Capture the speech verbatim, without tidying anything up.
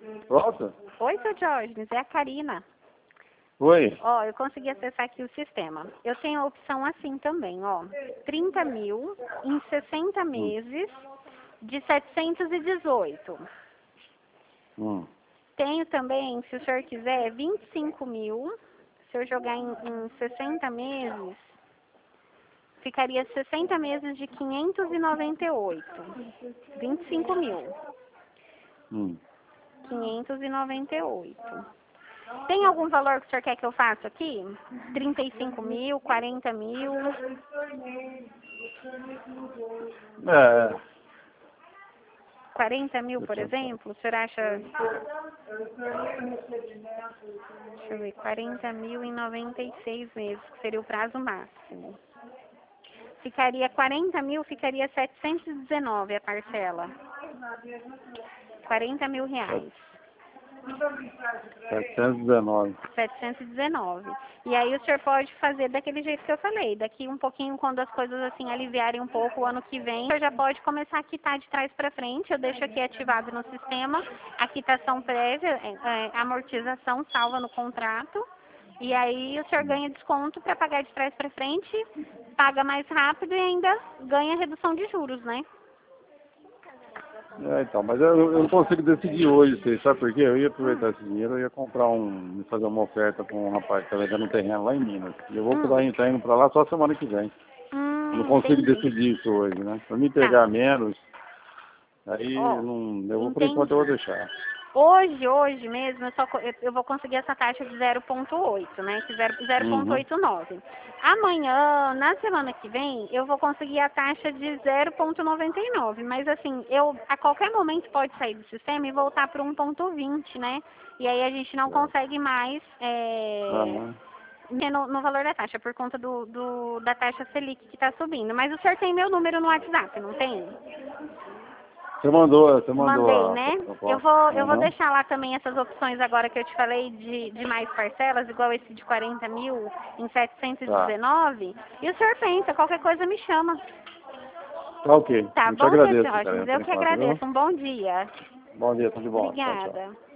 Pronto? Oi, seu Diógenes, é a Karina. Oi. Ó, eu consegui acessar aqui o sistema. Eu tenho a opção assim também, ó. trinta mil em sessenta Hum. meses de setecentos e dezoito. Hum. Tenho também, se o senhor quiser, vinte e cinco mil. Se eu jogar em, em sessenta meses, ficaria sessenta meses de quinhentos e noventa e oito. vinte e cinco mil. Hum. quinhentos e noventa e oito. Tem algum valor que o senhor quer que eu faça aqui? trinta e cinco mil, quarenta mil? É. quarenta mil, por Deixa eu ver. exemplo? O senhor acha... Deixa eu ver, quarenta mil em noventa e seis meses, que seria o prazo máximo. Ficaria quarenta mil, ficaria setecentos e dezenove a parcela. quarenta mil reais. setecentos e dezenove. setecentos e dezenove. E aí o senhor pode fazer daquele jeito que eu falei. Daqui um pouquinho, quando as coisas assim aliviarem um pouco, o ano que vem, o senhor já pode começar a quitar de trás para frente. Eu deixo aqui ativado no sistema a quitação prévia, é, é, amortização salva no contrato. E aí o senhor ganha desconto para pagar de trás para frente, paga mais rápido e ainda ganha redução de juros, né? É, então, mas eu, eu não consigo decidir hoje, você sabe por quê? Eu ia aproveitar esse dinheiro, eu ia comprar um, fazer uma oferta para um rapaz que está vendendo um terreno lá em Minas. E eu vou Hum. estar indo, tá indo para lá só semana que vem. Hum, Eu não consigo entendi. decidir isso hoje, né? Para me Tá. pegar menos, aí Ó, não, eu vou, por enquanto eu vou entendi. deixar. Hoje, hoje mesmo, eu, só, co- eu, eu vou conseguir essa taxa de zero vírgula oito, né? Que zero vírgula Uhum. oitenta e nove. Amanhã, na semana que vem, eu vou conseguir a taxa de zero vírgula noventa e nove. Mas assim, eu a qualquer momento pode sair do sistema e voltar para um vírgula vinte, né? E aí a gente não consegue mais é, Aham. mexer no, no valor da taxa, por conta do, do- da taxa Selic que está subindo. Mas o senhor tem meu número no WhatsApp, não tem? Você mandou, você mandou Mandei, a né? Eu proposta. vou, eu vou Aham. deixar lá também essas opções agora que eu te falei de, de mais parcelas, igual esse de quarenta mil em setecentos e Tá. dezenove. E o senhor pensa, qualquer coisa me chama. Tá ok. Tá Eu te bom, seu agradeço, Diógenes? cara, por Eu que enquanto, viu? agradeço. Um bom dia. Bom dia, tudo de bom. Tchau, tchau. Obrigada.